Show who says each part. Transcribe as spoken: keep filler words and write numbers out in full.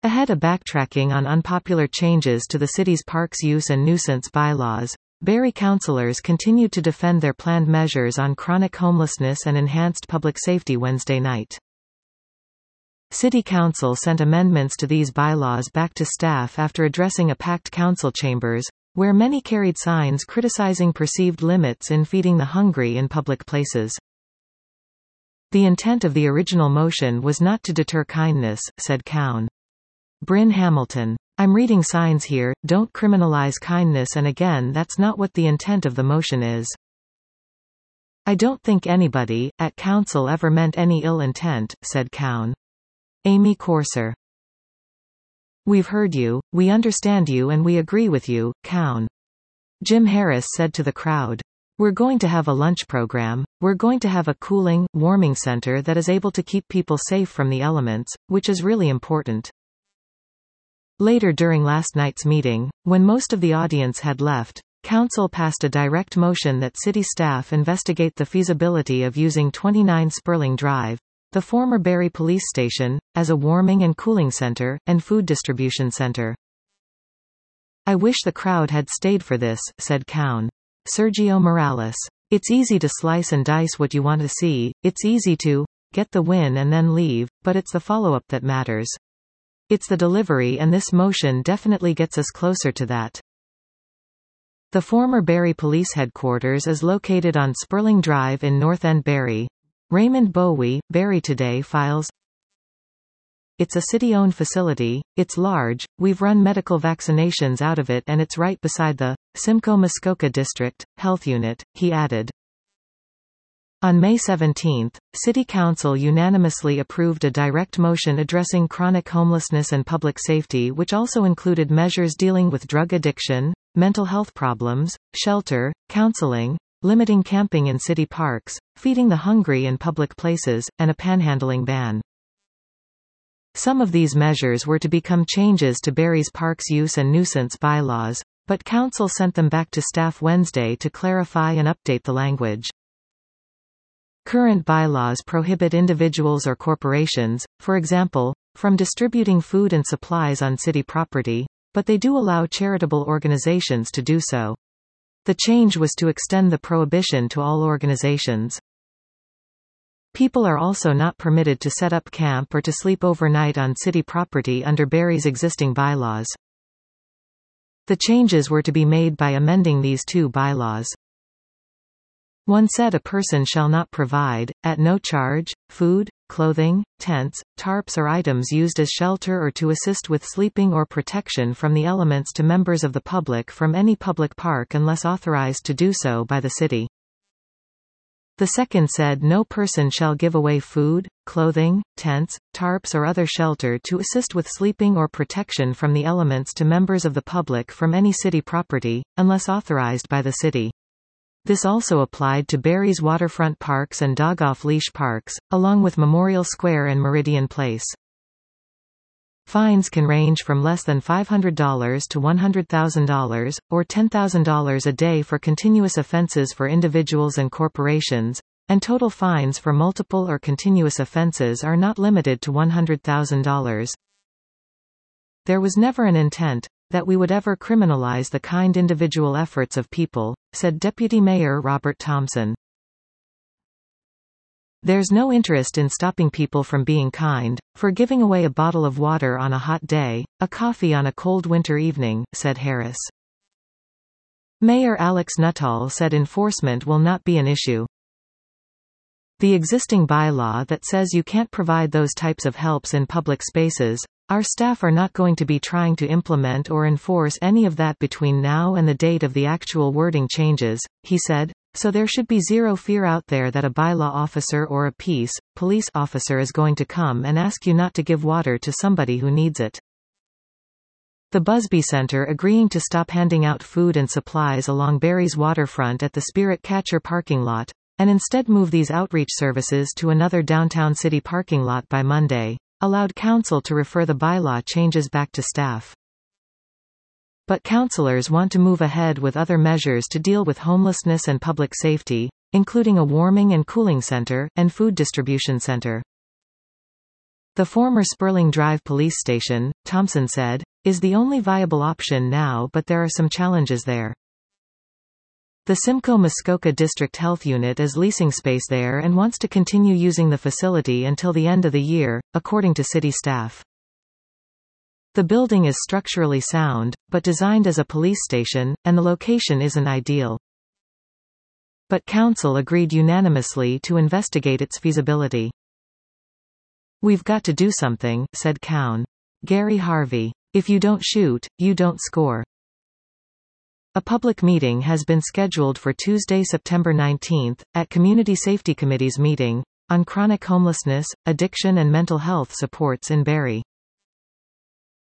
Speaker 1: Ahead of backtracking on unpopular changes to the city's parks use and nuisance bylaws, Barrie councillors continued to defend their planned measures on chronic homelessness and enhanced public safety Wednesday night. City Council sent amendments to these bylaws back to staff after addressing a packed council chambers, where many carried signs criticizing perceived limits in feeding the hungry in public places. The intent of the original motion was not to deter kindness, said Cown. Bryn Hamilton. I'm reading signs here, don't criminalize kindness, and again that's not what the intent of the motion is. I don't think anybody, at council ever meant any ill intent, said Cown. Amy Corser. We've heard you, we understand you and we agree with you, Cown. Jim Harris said to the crowd. We're going to have a lunch program, we're going to have a cooling, warming center that is able to keep people safe from the elements, which is really important. Later during last night's meeting, when most of the audience had left, Council passed a direct motion that city staff investigate the feasibility of using twenty-nine Sperling Drive, the former Barrie Police Station, as a warming and cooling center, and food distribution center. I wish the crowd had stayed for this, said Cown. Sergio Morales. It's easy to slice and dice what you want to see, it's easy to get the win and then leave, but it's the follow-up that matters. It's the delivery, and this motion definitely gets us closer to that. The former Barrie Police Headquarters is located on Sperling Drive in North End Barrie. Raymond Bowie, Barrie Today files. It's a city-owned facility, it's large, we've run medical vaccinations out of it and it's right beside the Simcoe Muskoka District Health Unit, he added. On May seventeenth, City Council unanimously approved a direct motion addressing chronic homelessness and public safety, which also included measures dealing with drug addiction, mental health problems, shelter, counseling, limiting camping in city parks, feeding the hungry in public places, and a panhandling ban. Some of these measures were to become changes to Barrie's parks use and nuisance bylaws, but Council sent them back to staff Wednesday to clarify and update the language. Current bylaws prohibit individuals or corporations, for example, from distributing food and supplies on city property, but they do allow charitable organizations to do so. The change was to extend the prohibition to all organizations. People are also not permitted to set up camp or to sleep overnight on city property under Barrie's existing bylaws. The changes were to be made by amending these two bylaws. One said a person shall not provide, at no charge, food, clothing, tents, tarps or items used as shelter or to assist with sleeping or protection from the elements to members of the public from any public park unless authorized to do so by the city. The second said no person shall give away food, clothing, tents, tarps or other shelter to assist with sleeping or protection from the elements to members of the public from any city property, unless authorized by the city. This also applied to Barrie's waterfront parks and dog-off-leash parks, along with Memorial Square and Meridian Place. Fines can range from less than five hundred dollars to one hundred thousand dollars, or ten thousand dollars a day for continuous offenses for individuals and corporations, and total fines for multiple or continuous offenses are not limited to one hundred thousand dollars. There was never an intent that we would ever criminalize the kind individual efforts of people, said Deputy Mayor Robert Thompson. There's no interest in stopping people from being kind, for giving away a bottle of water on a hot day, a coffee on a cold winter evening, said Harris. Mayor Alex Nuttall said enforcement will not be an issue. The existing bylaw that says you can't provide those types of helps in public spaces, our staff are not going to be trying to implement or enforce any of that between now and the date of the actual wording changes, he said, so there should be zero fear out there that a bylaw officer or a peace, police officer is going to come and ask you not to give water to somebody who needs it. The Busby Center agreeing to stop handing out food and supplies along Barrie's waterfront at the Spirit Catcher parking lot, and instead move these outreach services to another downtown city parking lot by Monday, allowed council to refer the bylaw changes back to staff. But councillors want to move ahead with other measures to deal with homelessness and public safety, including a warming and cooling center, and food distribution center. The former Sperling Drive police station, Thompson said, is the only viable option now, but there are some challenges there. The Simcoe Muskoka District Health Unit is leasing space there and wants to continue using the facility until the end of the year, according to city staff. The building is structurally sound, but designed as a police station, and the location isn't ideal. But council agreed unanimously to investigate its feasibility. "We've got to do something," said Cowan. Gary Harvey. "If you don't shoot, you don't score." A public meeting has been scheduled for Tuesday, September nineteenth, at Community Safety Committee's meeting, on chronic homelessness, addiction and mental health supports in Barre.